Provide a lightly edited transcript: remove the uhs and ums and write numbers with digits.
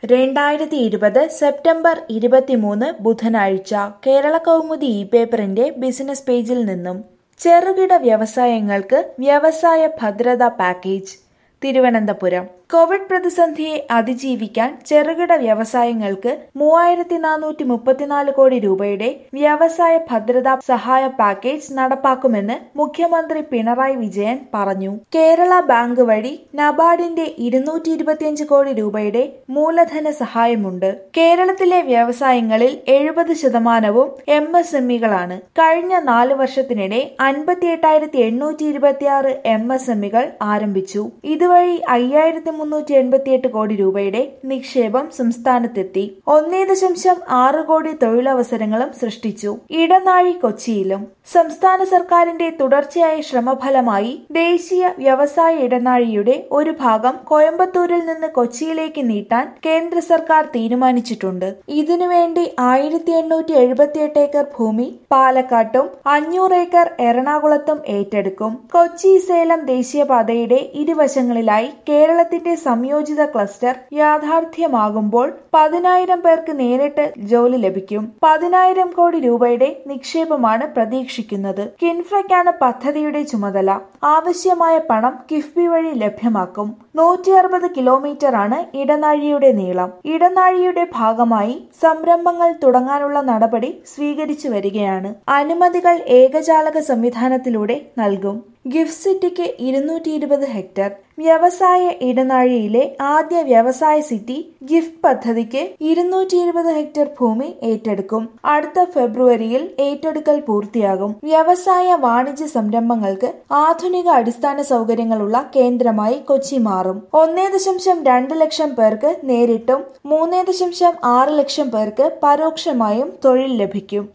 2020 September 23 ബുധനാഴ്ച Keralakaumudi ഇ-പേപ്പറിന്റെ business പേജിൽ നിന്നും ചെറുകിട വ്യവസായങ്ങൾക്ക് വ്യവസായ ഭദ്രതാ പാക്കേജ്. തിരുവനന്തപുരം. കോവിഡ് പ്രതിസന്ധിയെ അതിജീവിക്കാൻ ചെറുകിട വ്യവസായങ്ങൾക്ക് 3434 കോടി രൂപയുടെ വ്യവസായ ഭദ്രതാ സഹായ പാക്കേജ് നടപ്പാക്കുമെന്ന് മുഖ്യമന്ത്രി പിണറായി വിജയൻ പറഞ്ഞു. കേരള ബാങ്ക് വഴി നബാർഡിന്റെ 225 കോടി രൂപയുടെ മൂലധന സഹായമുണ്ട്. കേരളത്തിലെ വ്യവസായങ്ങളിൽ 70% MSME-കളാണ്. കഴിഞ്ഞ 4 വർഷത്തിനിടെ 58,826 MSME-കൾ ആരംഭിച്ചു. ഇതുവഴി 5,388 കോടി രൂപയുടെ നിക്ഷേപം സംസ്ഥാനത്തെത്തി. 1.6 കോടി തൊഴിലവസരങ്ങളും സൃഷ്ടിച്ചു. ഇടനാഴി കൊച്ചിയിലും. സംസ്ഥാന സർക്കാരിന്റെ തുടർച്ചയായ ശ്രമഫലമായി ദേശീയ വ്യവസായ ഇടനാഴിയുടെ ഒരു ഭാഗം കോയമ്പത്തൂരിൽ നിന്ന് കൊച്ചിയിലേക്ക് നീട്ടാൻ കേന്ദ്ര സർക്കാർ തീരുമാനിച്ചിട്ടുണ്ട്. ഇതിനുവേണ്ടി 1,878 ഏക്കർ ഭൂമി പാലക്കാട്ടും 500 ഏക്കർ എറണാകുളത്തും ഏറ്റെടുക്കും. കൊച്ചി സേലം ദേശീയപാതയുടെ ഇരുവശങ്ങളിലായി കേരളത്തിന്റെ സംയോജിത ക്ലസ്റ്റർ യാഥാർത്ഥ്യമാകുമ്പോൾ 10,000 പേർക്ക് നേരിട്ട് ജോലി ലഭിക്കും. 10,000 കോടി രൂപയുടെ നിക്ഷേപമാണ് പ്രതീക്ഷിക്കുന്നത്. കിൻഫ്രയ്ക്കാണ് പദ്ധതിയുടെ ചുമതല. ആവശ്യമായ പണം കിഫ്ബി വഴി ലഭ്യമാക്കും. 160 കിലോമീറ്ററാണ് ഇടനാഴിയുടെ നീളം. ഇടനാഴിയുടെ ഭാഗമായി സംരംഭങ്ങൾ തുടങ്ങാനുള്ള നടപടി സ്വീകരിച്ചു വരികയാണ്. അനുമതികൾ ഏകജാലക സംവിധാനത്തിലൂടെ നൽകും. ഗിഫ്റ്റ് സിറ്റിക്ക് 220 ഹെക്ടർ. വ്യവസായ ഇടനാഴിയിലെ ആദ്യ വ്യവസായ സിറ്റി ഗിഫ്റ്റ് പദ്ധതിക്ക് 220 ഹെക്ടർ ഭൂമി ഏറ്റെടുക്കും. അടുത്ത ഫെബ്രുവരിയിൽ ഏറ്റെടുക്കൽ പൂർത്തിയാകും. വ്യവസായ വാണിജ്യ സംരംഭങ്ങൾക്ക് ആധുനിക അടിസ്ഥാന സൗകര്യങ്ങളുള്ള കേന്ദ്രമായി കൊച്ചി മാറും. 1.2 ലക്ഷം പേർക്ക് നേരിട്ടും 3.6 ലക്ഷം പേർക്ക് പരോക്ഷമായും തൊഴിൽ ലഭിക്കും.